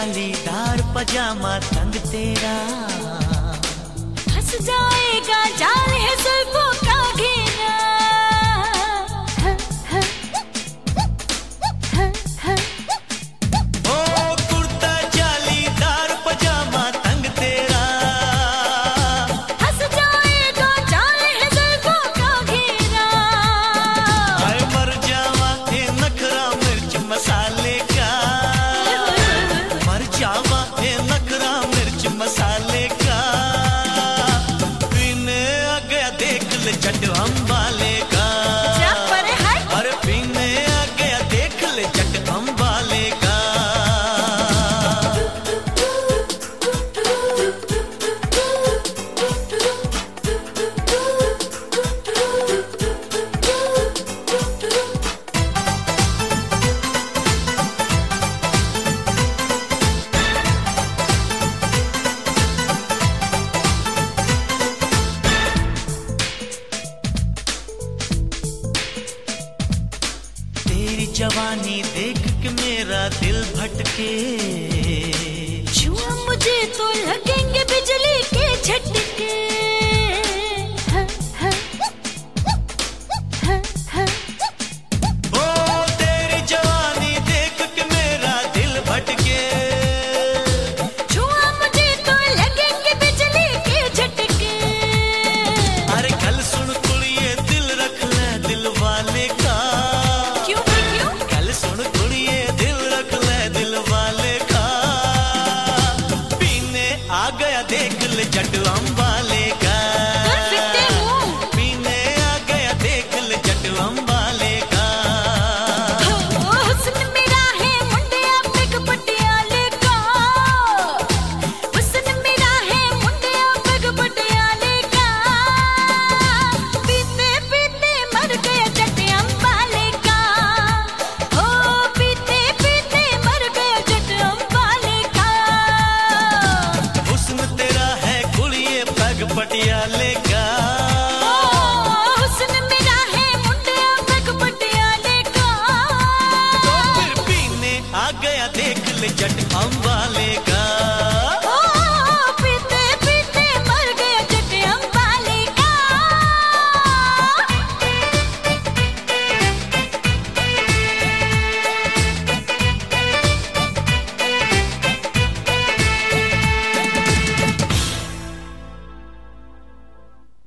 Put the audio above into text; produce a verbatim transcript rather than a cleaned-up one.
जालीदार पजामा तंग तेरा, फंस जाएगा जाल है जुल्फों का घेरा। ओ कुर्ता जालीदार पजामा तंग तेरा, फंस जाएगा जाल है जुल्फों का घेरा। हाय मर जावा थे नखरा मिर्च मसाले का, मर जावा थे नखरा मिर्च मसाले का। पीने आ गया देख ले जट अम्बाले का, अरे पीने आ गया देख ले जट अम्बाले का। तेरी जवानी देख के मेरा दिल भटके, छुआ मुझे तो लगेंगे बिजली के झटके। ओ तेरी जवानी देख के मेरा दिल भटके, छुआ मुझे तो लगेंगे बिजली के झटके। अरे कल सुन कुड़िए दिल रख ले दिल वाले का, क्यों भाई क्यों? कल सुन कुड़िए दिल रख ले दिल वाले का। पीने आ गया देख ले जट अम्बाले का, दूर फिरते मुंह। पीने आ गया देख ले जट अम्बाले का। ओ हुस्न मेरा है मुंडिया पिग पटियाले का, हुस्न मेरा है मुंडिया पिग पटियाले का। पीते पीते मर गया जट अम्बाले का, ओ पीते पीते मर गया जट अम्बाले का। हुस्न तेरा है कुड़िए पग पटियाले का, ओ हुस्न मेरा है मुंडिया पिग पटियाले का। तो फिर पीने आ गया देख ले जट अम्बाले का।